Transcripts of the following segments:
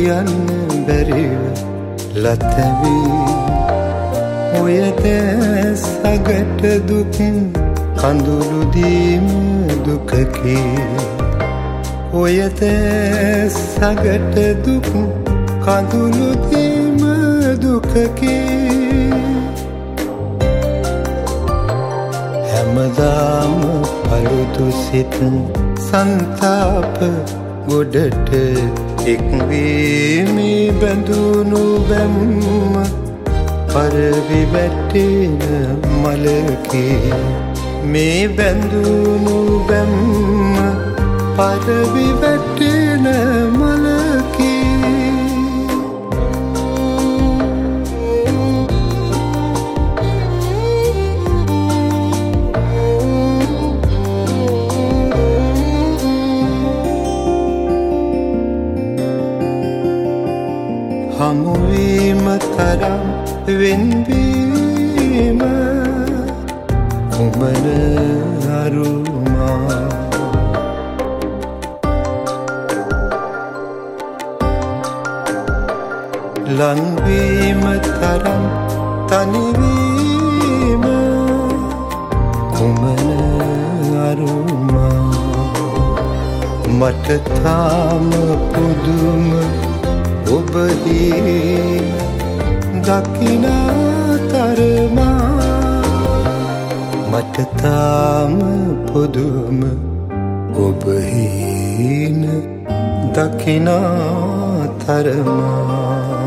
නොකියන්න බැරිව ලතවි ඔය දැස් අගට දුක් කඳුළු දීම දුකකි ඔය දැස් අගට දුක් කඳුළු දීම දුකකි හැමදාම පළුදු සිත් සන්තාප ගොඩට එක්වීමේ බැඳුණු බැම්ම පරවි වැටෙන මලකි මේ බැඳුණු බැම්ම පරවි වැටෙන මලකි හමුවීම තරම් වෙන්වීම කුමන අරුමා ලංවීම තරම් තනිවීම කුමන අරුමා මට තාම පුදුම ඔබහි දකිනා තරමා මට තාම පුදුම ඔබහින දකිනා තරමා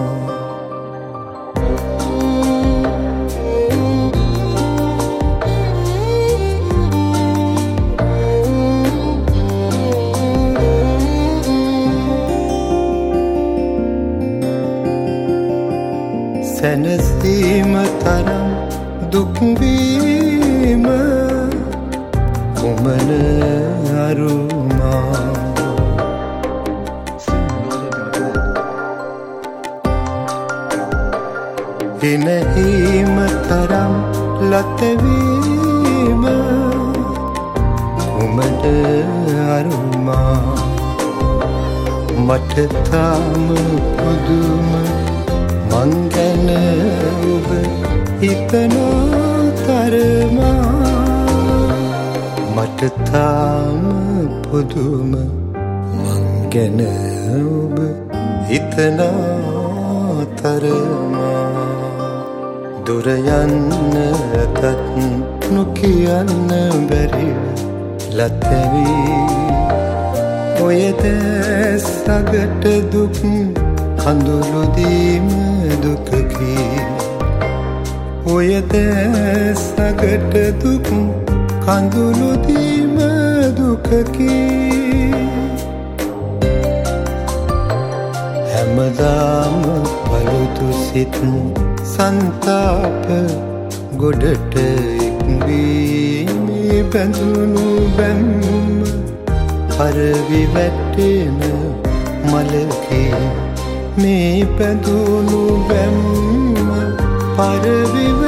සැනසීම තරම් දුක්වීම කුමන අරුමා හිනහීම තරම් ලතවීම කුමන අරුමා මට තාම පුදුම මං ගැන ඔබ හිතනා තරමා මට තාම පුදුම මං ගැන ඔබ හිතනා තරමා දුර යන්නටත් නොකියන්න බැරිව ලතවි ඔය දැස් අගට දුක් කඳුළු දීම දුකකි ඔය දැස් අගට දුක් කඳුළු දීම දුකකි හැමදාම පළුදු සිත් සන්තාප ගොඩට එක්වීමේ බැඳුණු බැම්ම පරවි වැටෙන මලකි මේ පැදුණු බැම්ම පරවි